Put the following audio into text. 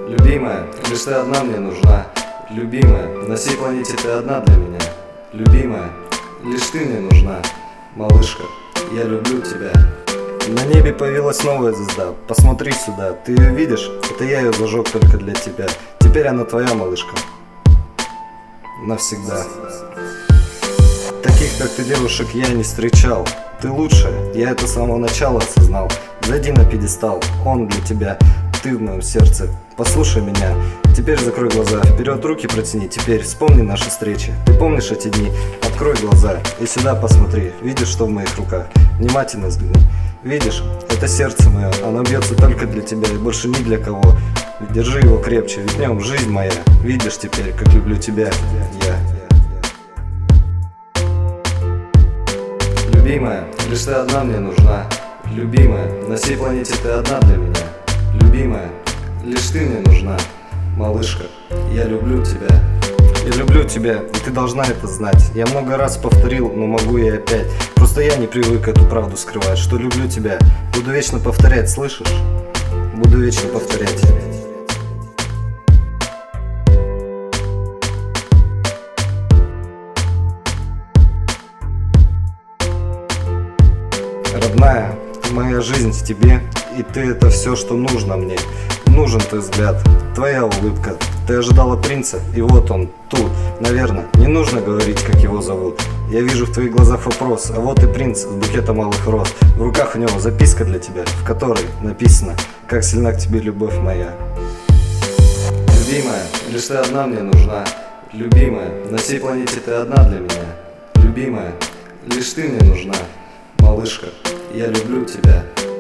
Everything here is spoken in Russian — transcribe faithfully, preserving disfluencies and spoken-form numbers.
Любимая, лишь ты одна мне нужна. Любимая, на всей планете ты одна для меня. Любимая, лишь ты мне нужна. Малышка, я люблю тебя. На небе появилась новая звезда. Посмотри сюда, ты ее видишь? Это я ее зажег только для тебя. Теперь она твоя, малышка. Навсегда. Таких, как ты, девушек, я не встречал. Ты лучшая, я это с самого начала осознал. Зайди на пьедестал, он для тебя. Ты в моем сердце, послушай меня. Теперь закрой глаза, вперед руки протяни. Теперь вспомни наши встречи. Ты помнишь эти дни? Открой глаза и сюда посмотри. Видишь, что в моих руках? Внимательно взгляни. Видишь, это сердце мое, оно бьется только для тебя и больше ни для кого. Держи его крепче, ведь в нем жизнь моя. Видишь теперь, как люблю тебя я. Любимая, лишь ты одна мне нужна. Любимая, на всей планете ты одна для меня. Любимая, лишь ты мне нужна. Малышка, я люблю тебя. Я люблю тебя, и ты должна это знать. Я много раз повторил, но могу и опять. Просто я не привык эту правду скрывать, что люблю тебя. Буду вечно повторять, слышишь? Буду вечно повторять. Родная, моя жизнь в тебе, и ты это все, что нужно мне. Нужен твой взгляд, твоя улыбка. Ты ожидала принца, и вот он тут. Наверное, не нужно говорить, как его зовут. Я вижу в твоих глазах вопрос, а вот и принц с букетом алых роз. В руках у него записка для тебя, в которой написано: как сильна к тебе любовь моя. Любимая, лишь ты одна мне нужна. Любимая, на всей планете ты одна для меня. Любимая, лишь ты мне нужна. Малышка, я люблю тебя.